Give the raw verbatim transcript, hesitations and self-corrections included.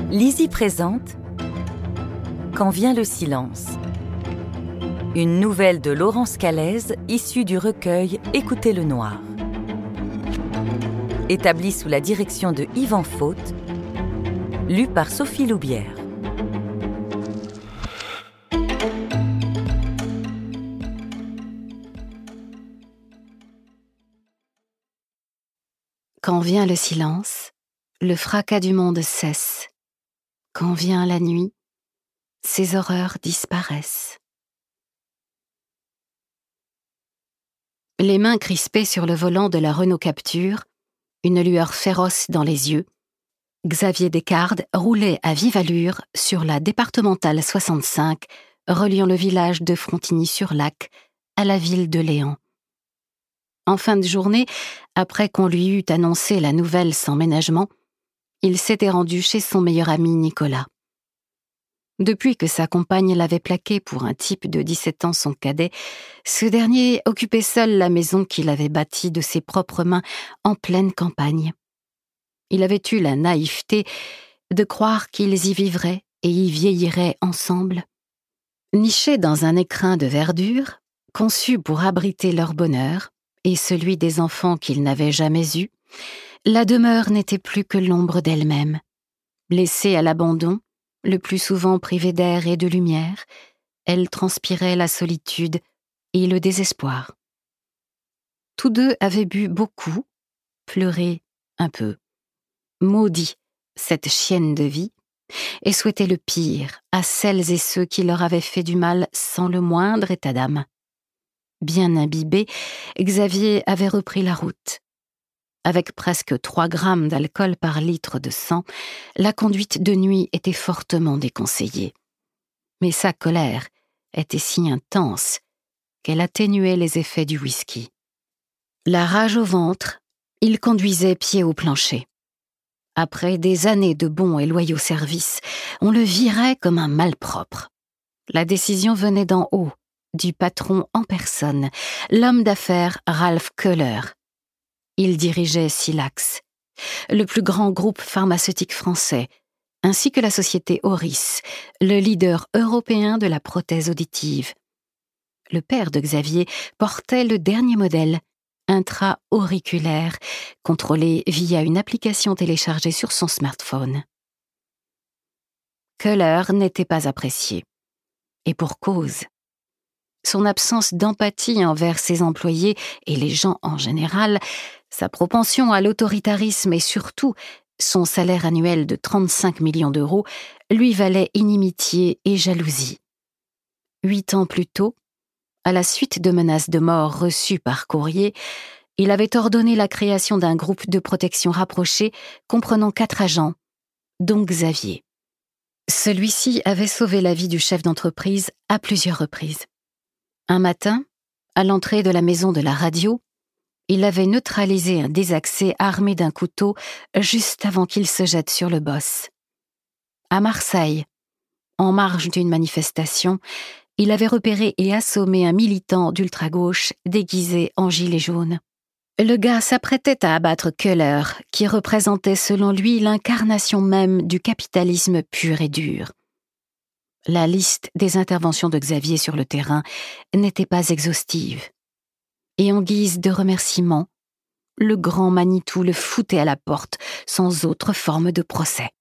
Lizzie présente Quand vient le silence. Une nouvelle de Laurence Calaise issue du recueil Écoutez le noir. Établie sous la direction de Yvan Faute, lu par Sophie Loubière. Quand vient le silence, le fracas du monde cesse. Quand vient la nuit, ces horreurs disparaissent. Les mains crispées sur le volant de la Renault Capture, une lueur féroce dans les yeux, Xavier Descartes roulait à vive allure sur la départementale soixante-cinq, reliant le village de Frontigny-sur-Lac à la ville de Léon. En fin de journée, après qu'on lui eut annoncé la nouvelle sans ménagement, il s'était rendu chez son meilleur ami Nicolas. Depuis que sa compagne l'avait plaqué pour un type de dix-sept ans son cadet, ce dernier occupait seul la maison qu'il avait bâtie de ses propres mains en pleine campagne. Il avait eu la naïveté de croire qu'ils y vivraient et y vieilliraient ensemble. Nichés dans un écrin de verdure, conçu pour abriter leur bonheur et celui des enfants qu'ils n'avaient jamais eus, la demeure n'était plus que l'ombre d'elle-même. Laissée à l'abandon, le plus souvent privée d'air et de lumière, elle transpirait la solitude et le désespoir. Tous deux avaient bu beaucoup, pleuré un peu, maudit cette chienne de vie, et souhaitaient le pire à celles et ceux qui leur avaient fait du mal sans le moindre état d'âme. Bien imbibé, Xavier avait repris la route. Avec presque trois grammes d'alcool par litre de sang, la conduite de nuit était fortement déconseillée. Mais sa colère était si intense qu'elle atténuait les effets du whisky. La rage au ventre, il conduisait pied au plancher. Après des années de bons et loyaux services, on le virait comme un malpropre. La décision venait d'en haut, du patron en personne, l'homme d'affaires Ralph Köhler. Il dirigeait Silax, le plus grand groupe pharmaceutique français, ainsi que la société Auris, le leader européen de la prothèse auditive. Le père de Xavier portait le dernier modèle, intra-auriculaire, contrôlé via une application téléchargée sur son smartphone. Köhler n'était pas apprécié, et pour cause. Son absence d'empathie envers ses employés et les gens en général, sa propension à l'autoritarisme et surtout son salaire annuel de trente-cinq millions d'euros lui valaient inimitié et jalousie. Huit ans plus tôt, à la suite de menaces de mort reçues par courrier, il avait ordonné la création d'un groupe de protection rapproché comprenant quatre agents, dont Xavier. Celui-ci avait sauvé la vie du chef d'entreprise à plusieurs reprises. Un matin, à l'entrée de la maison de la radio, il avait neutralisé un désaxé armé d'un couteau juste avant qu'il se jette sur le boss. À Marseille, en marge d'une manifestation, il avait repéré et assommé un militant d'ultra-gauche déguisé en gilet jaune. Le gars s'apprêtait à abattre Köhler, qui représentait selon lui l'incarnation même du capitalisme pur et dur. La liste des interventions de Xavier sur le terrain n'était pas exhaustive. Et en guise de remerciement, le grand Manitou le foutait à la porte sans autre forme de procès.